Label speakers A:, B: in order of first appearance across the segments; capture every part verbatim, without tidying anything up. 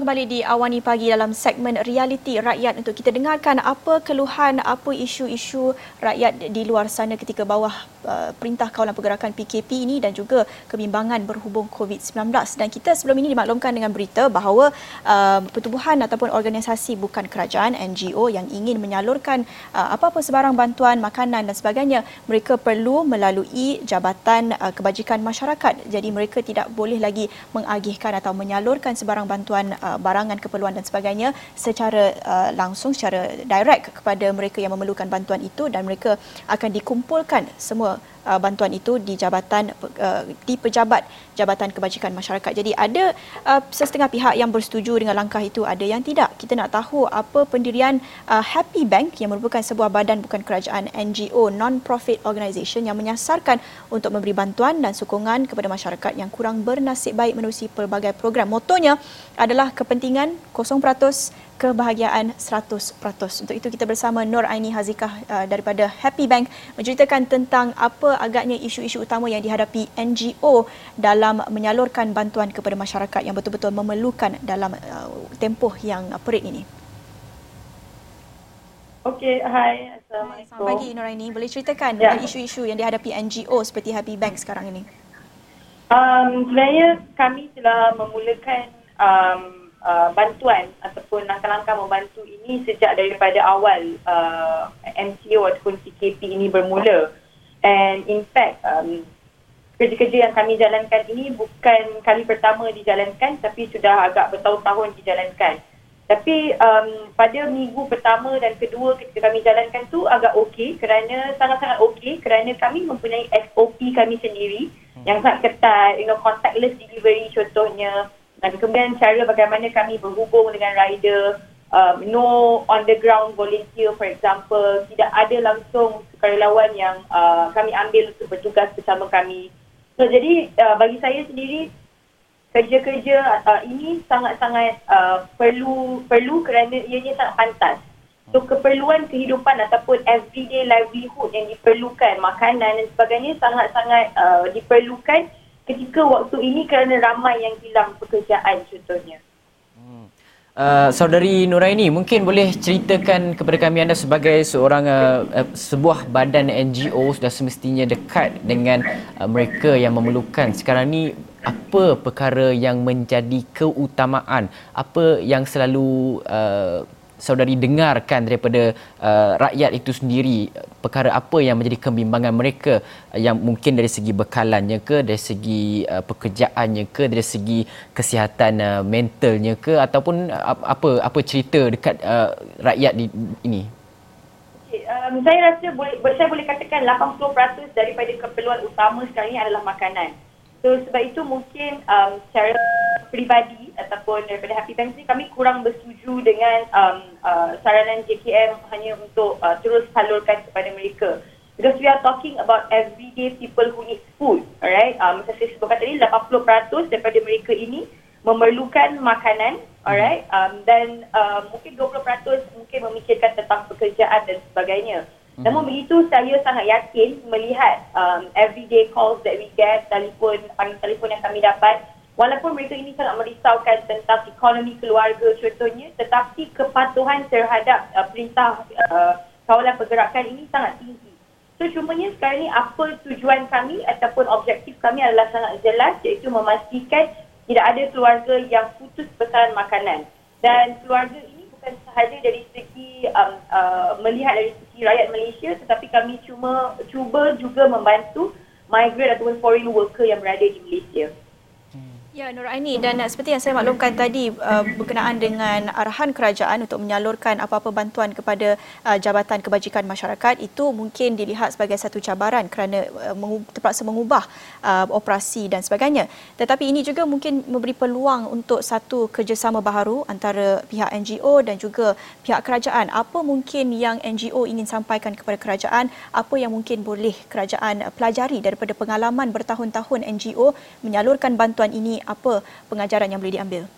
A: kembali di Awani Pagi dalam segmen Realiti Rakyat untuk kita dengarkan apa keluhan, apa isu-isu rakyat di luar sana ketika bawah uh, Perintah Kawalan Pergerakan P K P ini dan juga kebimbangan berhubung COVID sembilan belas. Dan kita sebelum ini dimaklumkan dengan berita bahawa uh, pertubuhan ataupun organisasi bukan kerajaan N G O yang ingin menyalurkan uh, apa-apa sebarang bantuan, makanan dan sebagainya, mereka perlu melalui Jabatan uh, Kebajikan Masyarakat. Jadi mereka tidak boleh lagi mengagihkan atau menyalurkan sebarang bantuan uh, barangan, keperluan dan sebagainya secara uh, langsung, secara direct kepada mereka yang memerlukan bantuan itu, dan mereka akan dikumpulkan semua uh, bantuan itu di jabatan uh, di pejabat Jabatan Kebajikan Masyarakat. Jadi ada uh, sesetengah pihak yang bersetuju dengan langkah itu, ada yang tidak. Kita nak tahu apa pendirian uh, Happy Bank yang merupakan sebuah badan bukan kerajaan N G O, non-profit organisation yang menyasarkan untuk memberi bantuan dan sokongan kepada masyarakat yang kurang bernasib baik menerusi pelbagai program. Motonya adalah kepentingan kosong peratus, kebahagiaan seratus peratus. Untuk itu kita bersama Nur Aini Hazikah uh, daripada Happy Bank menceritakan tentang apa agaknya isu-isu utama yang dihadapi N G O dalam menyalurkan bantuan kepada masyarakat yang betul-betul memerlukan dalam uh, tempoh yang uh, perit ini.
B: Okey, hai. Assalamualaikum.
A: Selamat pagi Nur Aini. Boleh ceritakan
B: ya.
A: isu-isu yang dihadapi N G O seperti Happy Bank sekarang ini?
B: Um, sebenarnya kami telah memulakan um, uh, bantuan ataupun langkah-langkah membantu ini sejak daripada awal uh, M C O ataupun P K P ini bermula. And in fact, um, kerja-kerja yang kami jalankan ini bukan kali pertama dijalankan, tapi sudah agak bertahun-tahun dijalankan. Tapi um, pada minggu pertama dan kedua ketika kami jalankan tu agak okey, kerana sangat-sangat okey kerana kami mempunyai S O P kami sendiri yang sangat ketat, you know, contactless delivery contohnya, dan kemudian cara bagaimana kami berhubung dengan rider, um, no on the ground volunteer for example, tidak ada langsung sukarelawan yang uh, kami ambil untuk bertugas bersama kami. So jadi uh, bagi saya sendiri kerja-kerja uh, ini sangat-sangat uh, perlu perlu kerana ianya sangat pantas. So keperluan kehidupan ataupun everyday livelihood yang diperlukan, makanan dan sebagainya sangat-sangat uh, diperlukan ketika waktu ini kerana ramai yang hilang pekerjaan contohnya.
C: Hmm. Uh, Saudari Nuraini, mungkin boleh ceritakan kepada kami, anda sebagai seorang uh, uh, sebuah badan N G O sudah semestinya dekat dengan uh, mereka yang memerlukan. Sekarang ni apa perkara yang menjadi keutamaan? Apa yang selalu uh, saudari dengarkan daripada uh, rakyat itu sendiri? Perkara apa yang menjadi kebimbangan mereka, uh, yang mungkin dari segi bekalannya ke, dari segi uh, pekerjaannya ke, dari segi kesihatan uh, mentalnya ke, ataupun uh, apa apa cerita dekat uh, rakyat di, ini?
B: Okay, um, saya rasa boleh saya boleh katakan lapan puluh peratus daripada keperluan utama sekarang ini adalah makanan. So sebab itu mungkin um, secara peribadi ataupun daripada Happy Bank ni kami kurang bersetuju dengan um, uh, saranan J K M hanya untuk uh, terus salurkan kepada mereka. Because we are talking about everyday people who need food, alright? Um, macam saya sebutkan tadi, lapan puluh peratus daripada mereka ini memerlukan makanan, alright? Um, dan uh, mungkin dua puluh peratus mungkin memikirkan tentang pekerjaan dan sebagainya. Namun begitu, saya sangat yakin melihat um, everyday calls that we get, telefon, panggilan telefon yang kami dapat, walaupun mereka ini sangat merisaukan tentang ekonomi keluarga contohnya, tetapi kepatuhan terhadap uh, perintah uh, kawalan pergerakan ini sangat tinggi. So cumanya sekarang ni apa tujuan kami ataupun objektif kami adalah sangat jelas, iaitu memastikan tidak ada keluarga yang putus bekalan makanan. Dan keluarga ini bukan sahaja dari segi um, uh, melihat dari segi rakyat Malaysia, tetapi kami cuma cuba juga membantu migrant ataupun foreign worker yang berada di Malaysia.
A: Ya, Nur Aini, dan seperti yang saya maklumkan tadi uh, berkenaan dengan arahan kerajaan untuk menyalurkan apa-apa bantuan kepada uh, Jabatan Kebajikan Masyarakat, itu mungkin dilihat sebagai satu cabaran kerana uh, mengu- terpaksa mengubah uh, operasi dan sebagainya. Tetapi ini juga mungkin memberi peluang untuk satu kerjasama baharu antara pihak N G O dan juga pihak kerajaan. Apa mungkin yang N G O ingin sampaikan kepada kerajaan? Apa yang mungkin boleh kerajaan pelajari daripada pengalaman bertahun-tahun N G O menyalurkan bantuan ini? Apa pengajaran yang boleh diambil?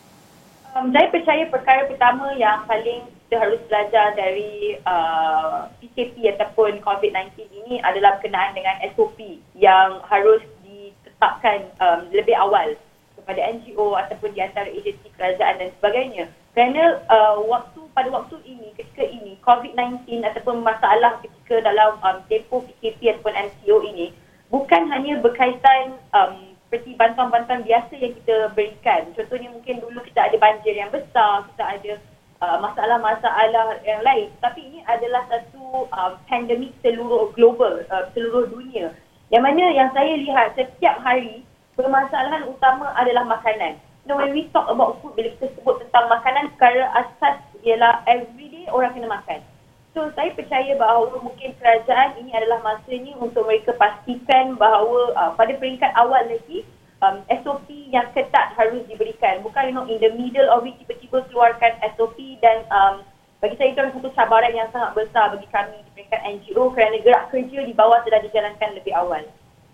B: Um, saya percaya perkara pertama yang paling kita harus belajar dari uh, P K P ataupun COVID sembilan belas ini adalah berkenaan dengan S O P yang harus ditetapkan um, lebih awal kepada N G O ataupun di antara agensi kerajaan dan sebagainya. Kerana uh, waktu pada waktu ini, ketika ini, COVID sembilan belas ataupun masalah ketika dalam um, tempoh P K P ataupun M C O ini, bukan hanya berkaitan um, seperti bantuan-bantuan biasa yang kita berikan. Contohnya mungkin dulu kita ada banjir yang besar, kita ada uh, masalah-masalah yang lain. Tapi ini adalah satu uh, pandemik seluruh global, uh, seluruh dunia. Yang mana yang saya lihat setiap hari, permasalahan utama adalah makanan. You know, when we talk about food, bila kita sebut tentang makanan, perkara asas ialah everyday orang kena makan. So, saya percaya bahawa mungkin kerajaan ini adalah masanya untuk mereka pastikan bahawa uh, pada peringkat awal lagi, um, S O P yang ketat harus diberikan. Bukan, you know, in the middle of it, tiba-tiba keluarkan S O P dan um, bagi saya itu adalah satu cabaran yang sangat besar bagi kami di peringkat N G O kerana gerak kerja di bawah sudah dijalankan lebih awal.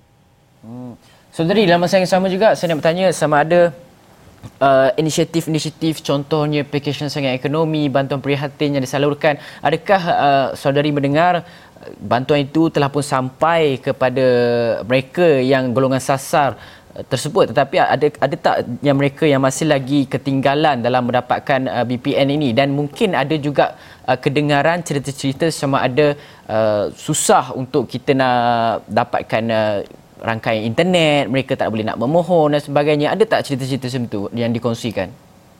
C: Hmm. Saudari, dalam masa yang sama juga saya nak bertanya sama ada Uh, inisiatif-inisiatif contohnya pakej rancangan ekonomi, bantuan prihatin yang disalurkan, adakah uh, saudari mendengar bantuan itu telah pun sampai kepada mereka yang golongan sasar uh, tersebut, tetapi ada ada tak yang mereka yang masih lagi ketinggalan dalam mendapatkan uh, B P N ini, dan mungkin ada juga uh, kedengaran cerita-cerita sama ada uh, susah untuk kita nak dapatkan uh, rangkaian internet, mereka tak boleh nak memohon dan sebagainya. Ada tak cerita-cerita macam tu yang dikongsikan?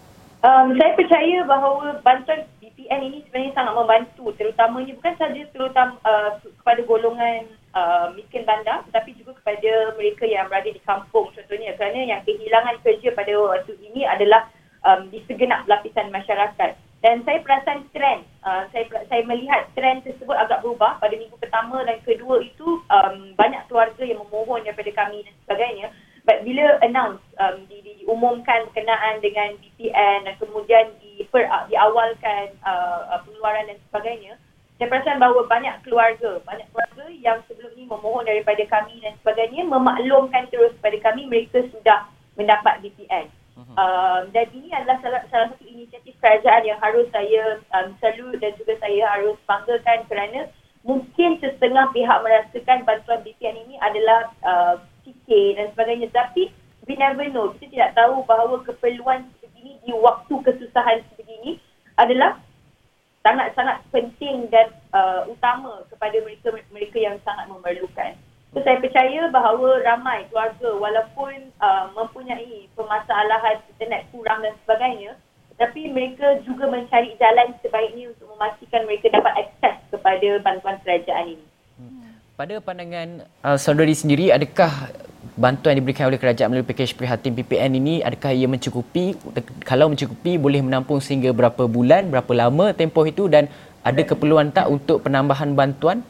B: Um, saya percaya bahawa bantuan B P N ini sebenarnya sangat membantu, terutamanya bukan sahaja terutama uh, kepada golongan uh, miskin bandar, tetapi juga kepada mereka yang berada di kampung contohnya, kerana yang kehilangan kerja pada waktu ini adalah um, di segenap lapisan masyarakat. Dan saya perasan trend, uh, saya saya melihat trend tersebut agak berubah pada minggu pertama dan kedua itu um, banyak keluarga yang memohon daripada kami dan sebagainya. But bila announce, um, di, di, diumumkan berkenaan dengan B P N dan kemudian di, per, diawalkan uh, pengeluaran dan sebagainya, saya perasan bahawa banyak keluarga, banyak keluarga yang sebelum ini memohon daripada kami dan sebagainya, memaklumkan terus kepada kami mereka sudah mendapat B P N. Um, dan ini adalah salah, salah satu inisiatif kerajaan yang harus saya um, salute dan juga saya harus banggakan, kerana mungkin setengah pihak merasakan bantuan B P N ini adalah uh, sikit dan sebagainya, tapi we never know. Kita tidak tahu bahawa keperluan sebegini di waktu kesusahan sebegini adalah sangat-sangat penting dan uh, utama kepada mereka mereka yang sangat memerlukan. So, saya percaya bahawa ramai keluarga walaupun uh, mempunyai permasalahan internet kurang dan sebagainya, tapi mereka juga mencari jalan sebaiknya untuk memastikan mereka dapat akses kepada bantuan kerajaan ini.
C: Pada pandangan uh, saudari sendiri, adakah bantuan yang diberikan oleh kerajaan melalui pakej prihatin P P N ini, adakah ia mencukupi? Kalau mencukupi, boleh menampung sehingga berapa bulan, berapa lama tempoh itu, dan ada keperluan tak untuk penambahan bantuan?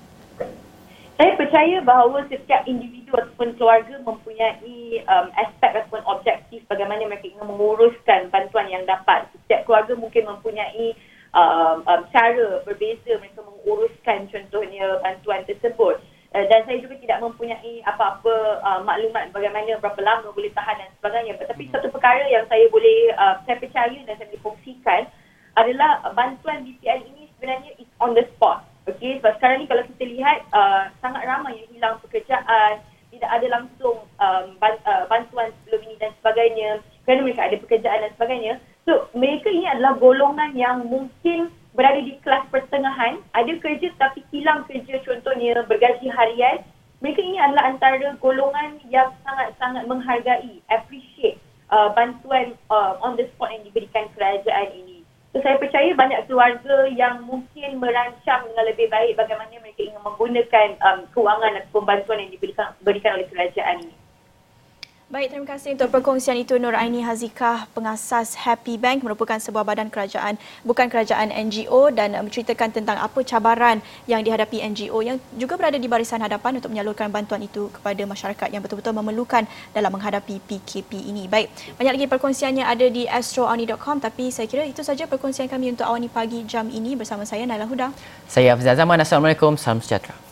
B: Saya percaya bahawa setiap individu ataupun keluarga mempunyai um, aspek ataupun objektif bagaimana mereka ingin menguruskan bantuan yang dapat. Setiap keluarga mungkin mempunyai um, um, cara berbeza mereka menguruskan contohnya bantuan tersebut. Uh, dan saya juga tidak mempunyai apa-apa uh, maklumat bagaimana berapa lama boleh tahan dan sebagainya. Tetapi satu perkara yang saya boleh, uh, saya percaya dan saya boleh kongsikan adalah uh, bantuan B P N ini sebenarnya is on the spot. Okey, sebab sekarang ni kalau kita lihat uh, sangat ramai yang hilang pekerjaan, tidak ada langsung um, bantuan sebelum ini dan sebagainya, kerana mereka ada pekerjaan dan sebagainya. So, mereka ini adalah golongan yang mungkin berada di kelas pertengahan, ada kerja tapi hilang kerja contohnya bergaji harian. Mereka ini adalah antara golongan yang sangat-sangat menghargai, appreciate uh, bantuan uh, on the spot yang diberikan kerajaan ini. So, saya percaya banyak keluarga yang mungkin merancang dengan lebih baik bagaimana mereka ingin menggunakan um, kewangan ataupun bantuan yang diberikan, diberikan oleh kerajaan ini.
A: Baik, terima kasih untuk perkongsian itu Nuraini Hazikah, pengasas Happy Bank, merupakan sebuah badan kerajaan, bukan kerajaan N G O, dan menceritakan tentang apa cabaran yang dihadapi N G O yang juga berada di barisan hadapan untuk menyalurkan bantuan itu kepada masyarakat yang betul-betul memerlukan dalam menghadapi P K P ini. Baik, banyak lagi perkongsiannya ada di astro awni dot com, tapi saya kira itu saja perkongsian kami untuk Awani Pagi jam ini bersama saya Naila Huda.
C: Saya Hafizah Zaman. Assalamualaikum, salam sejahtera.